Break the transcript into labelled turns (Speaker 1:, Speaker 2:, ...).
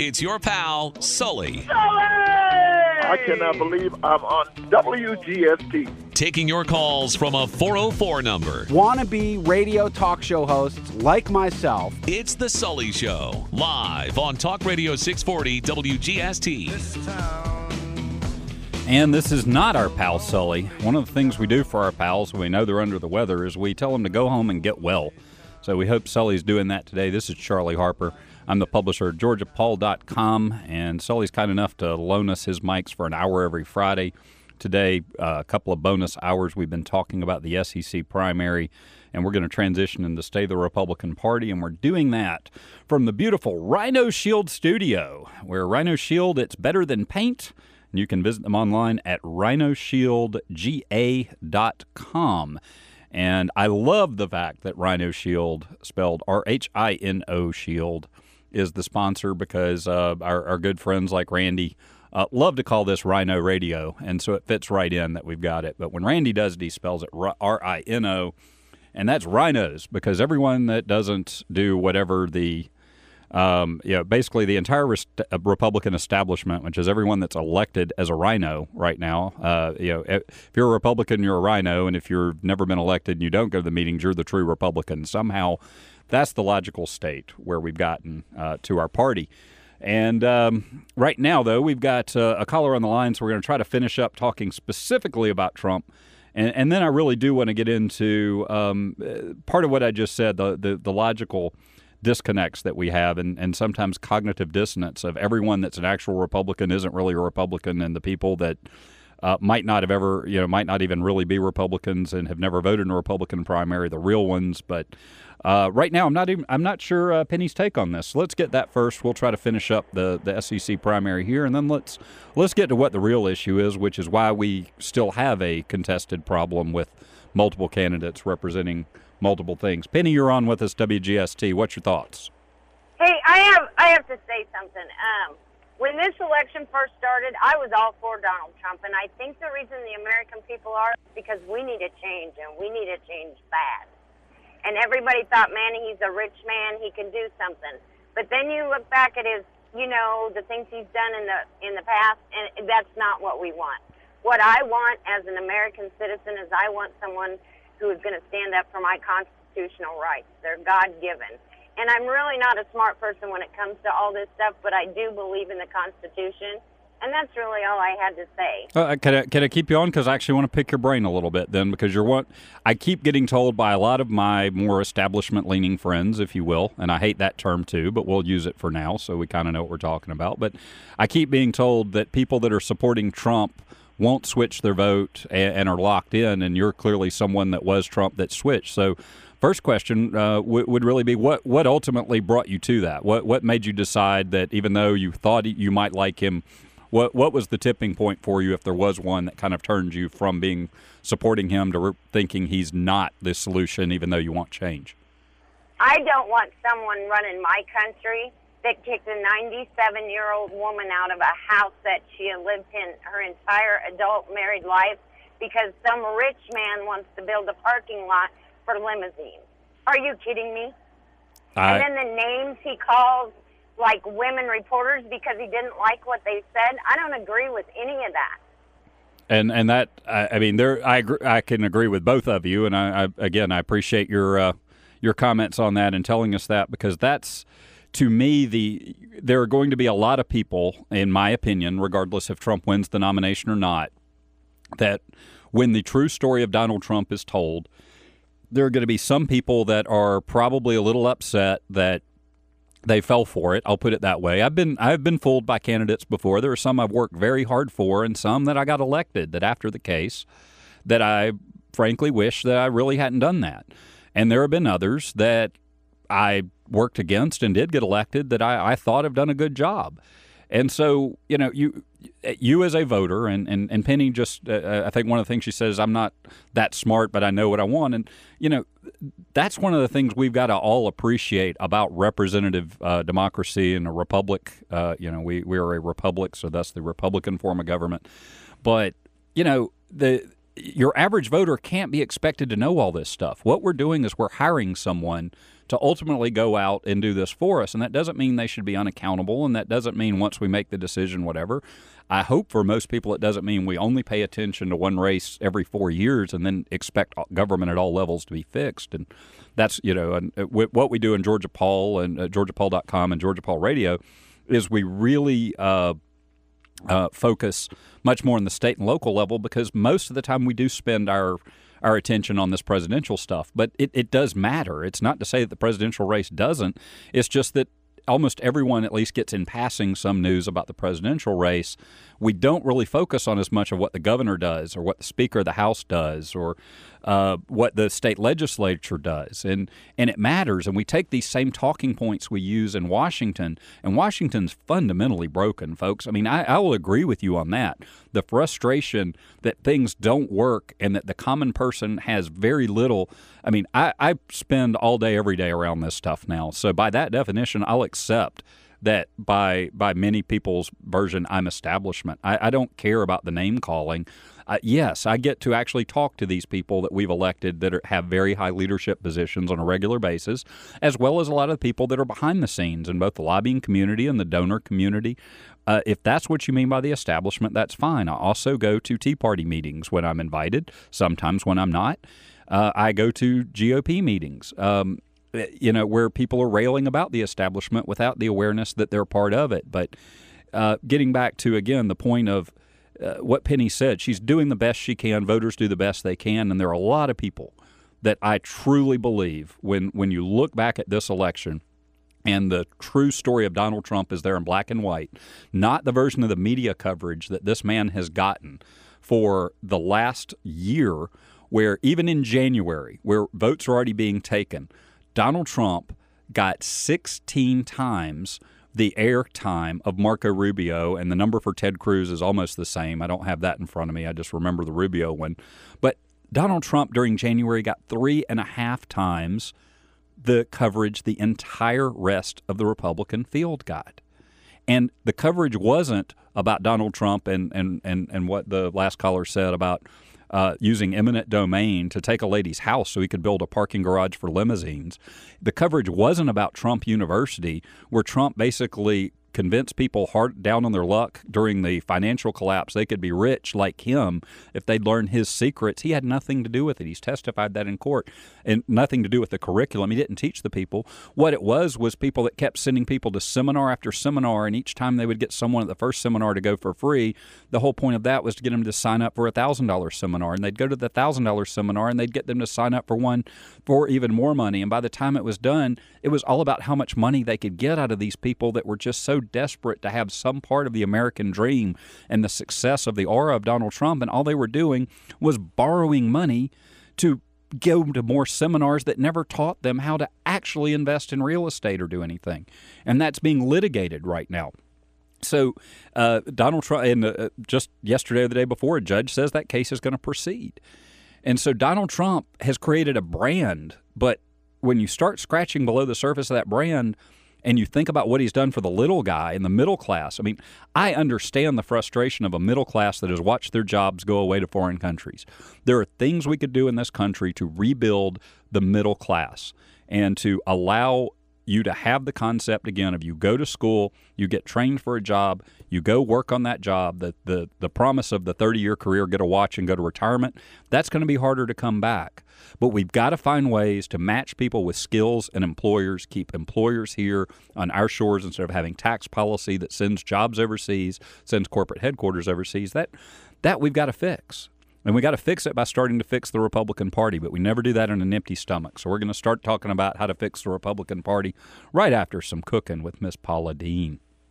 Speaker 1: It's your pal, Sully.
Speaker 2: I cannot believe I'm on WGST.
Speaker 1: Taking your calls from a 404 number.
Speaker 3: Wannabe radio talk show hosts like myself.
Speaker 1: It's The Sully Show, live on Talk Radio 640 WGST.
Speaker 4: And this is not our pal Sully. One of the things we do for our pals when we know they're under the weather is we tell them to go home and get well. So we hope Sully's doing that today. This is Charlie Harper. I'm the publisher of GeorgiaPaul.com, and Sully's kind enough to loan us his mics for an hour every Friday. Today, a couple of bonus hours. We've been talking about the SEC primary, and we're going to transition into Stay the Republican Party, and we're doing that from the beautiful Rhino Shield studio, where Rhino Shield, it's better than paint. And you can visit them online at rhinoshieldga.com. And I love the fact that Rhino Shield, spelled R-H-I-N-O Shield, is the sponsor because our good friends like Randy love to call this Rhino Radio, and so it fits right in that we've got it. But when Randy does it, he spells it R-I-N-O, and that's rhinos, because everyone that doesn't do whatever the basically the entire Republican establishment, which is everyone that's elected as a rhino right now. If you're a Republican, you're a rhino, and if you've never been elected and you don't go to the meetings, you're the true Republican. Somehow, that's the logical state where we've gotten to our party. And right now, though, we've got a caller on the line, so we're going to try to finish up talking specifically about Trump. And then I really do want to get into part of what I just said, the logical disconnects that we have, and sometimes cognitive dissonance of everyone that's an actual Republican isn't really a Republican, and the people that might not even really be Republicans and have never voted in a Republican primary, the real ones. But right now, I'm not sure Penny's take on this. So let's get that first. We'll try to finish up the SEC primary here, and then let's get to what the real issue is, which is why we still have a contested problem with multiple candidates representing multiple things. Penny, you're on with us, WGST. What's your thoughts?
Speaker 5: Hey, I have to say something. When this election first started, I was all for Donald Trump, and I think the reason the American people are is because we need a change, and we need a change bad. And everybody thought, man, he's a rich man, he can do something. But then you look back at his, the things he's done in the past, and that's not what we want. What I want as an American citizen is I want someone who is going to stand up for my constitutional rights. They're God-given. And I'm really not a smart person when it comes to all this stuff, but I do believe in the Constitution, and that's really all I had to say.
Speaker 4: Can I keep you on? Because I actually want to pick your brain a little bit then, because I keep getting told by a lot of my more establishment-leaning friends, if you will, and I hate that term too, but we'll use it for now so we kind of know what we're talking about. But I keep being told that people that are supporting Trump won't switch their vote and are locked in, and you're clearly someone that was Trump that switched. So first question would really be what ultimately brought you to that? What made you decide that even though you thought you might like him, what was the tipping point for you, if there was one, that kind of turned you from supporting him to thinking he's not the solution even though you want change?
Speaker 5: I don't want someone running my country that kicked a 97-year-old woman out of a house that she had lived in her entire adult married life because some rich man wants to build a parking lot for limousines. Are you kidding me? And then the names he calls, like women reporters, because he didn't like what they said. I don't agree with any of that.
Speaker 4: And that, I can agree with both of you, and I appreciate your comments on that and telling us that, because that's, to me, there are going to be a lot of people, in my opinion, regardless if Trump wins the nomination or not, that when the true story of Donald Trump is told, there are going to be some people that are probably a little upset that they fell for it. I'll put it that way. I've been fooled by candidates before. There are some I've worked very hard for, and some that I got elected that after the case that I frankly wish that I really hadn't done that. And there have been others that I worked against and did get elected that I thought have done a good job. And so, you as a voter, and Penny just, I think one of the things she says, I'm not that smart, but I know what I want. And, that's one of the things we've got to all appreciate about representative democracy and a republic. We are a republic, so that's the Republican form of government. But, your average voter can't be expected to know all this stuff. What we're doing is we're hiring someone to ultimately go out and do this for us. And that doesn't mean they should be unaccountable, and that doesn't mean once we make the decision, whatever. I hope for most people it doesn't mean we only pay attention to one race every 4 years and then expect government at all levels to be fixed. And that's, and what we do in Georgia Paul and GeorgiaPaul.com and Georgia Paul Radio is we really focus much more on the state and local level, because most of the time we do spend our attention on this presidential stuff. But it does matter. It's not to say that the presidential race doesn't. It's just that almost everyone at least gets in passing some news about the presidential race. We don't really focus on as much of what the governor does or what the Speaker of the House does or what the state legislature does. And it matters. And we take these same talking points we use in Washington, and Washington's fundamentally broken, folks. I mean, I will agree with you on that. The frustration that things don't work and that the common person has very little. I mean, I spend all day, every day around this stuff now. So by that definition, I'll accept that by many people's version, I'm establishment. I don't care about the name calling. Yes, I get to actually talk to these people that we've elected that have very high leadership positions on a regular basis, as well as a lot of the people that are behind the scenes in both the lobbying community and the donor community. If that's what you mean by the establishment, that's fine. I also go to Tea Party meetings when I'm invited, sometimes when I'm not. I go to GOP meetings, where people are railing about the establishment without the awareness that they're part of it. But getting back to, again, the point of what Penny said, she's doing the best she can. Voters do the best they can. And there are a lot of people that I truly believe when you look back at this election and the true story of Donald Trump is there in black and white, not the version of the media coverage that this man has gotten for the last year, where even in January, where votes are already being taken, Donald Trump got 16 times the airtime of Marco Rubio, and the number for Ted Cruz is almost the same. I don't have that in front of me. I just remember the Rubio one. But Donald Trump during January got 3.5 times the coverage the entire rest of the Republican field got. And the coverage wasn't about Donald Trump and what the last caller said about using eminent domain to take a lady's house so he could build a parking garage for limousines. The coverage wasn't about Trump University, where Trump basically convinced people hard down on their luck during the financial collapse they could be rich like him if they'd learn his secrets. He had nothing to do with it. He's testified that in court, and nothing to do with the curriculum. He didn't teach the people. What it was people that kept sending people to seminar after seminar, and each time they would get someone at the first seminar to go for free, the whole point of that was to get them to sign up for a $1,000 seminar, and they'd go to the $1,000 seminar and they'd get them to sign up for one for even more money. And by the time it was done, it was all about how much money they could get out of these people that were just so desperate to have some part of the American dream and the success of the aura of Donald Trump, and all they were doing was borrowing money to go to more seminars that never taught them how to actually invest in real estate or do anything. And that's being litigated right now. So Donald Trump, and just yesterday or the day before, a judge says that case is going to proceed. And so Donald Trump has created a brand, but when you start scratching below the surface of that brand and you think about what he's done for the little guy in the middle class, I mean, I understand the frustration of a middle class that has watched their jobs go away to foreign countries. There are things we could do in this country to rebuild the middle class and to allow you to have the concept again of you go to school, you get trained for a job, you go work on that job, the promise of the 30-year career, get a watch and go to retirement. That's going to be harder to come back. But we've got to find ways to match people with skills and employers, keep employers here on our shores instead of having tax policy that sends jobs overseas, sends corporate headquarters overseas. That we've got to fix. And we got to fix it by starting to fix the Republican Party, but we never do that on an empty stomach. So we're going to start talking about how to fix the Republican Party right after some cooking with Miss Paula Deen.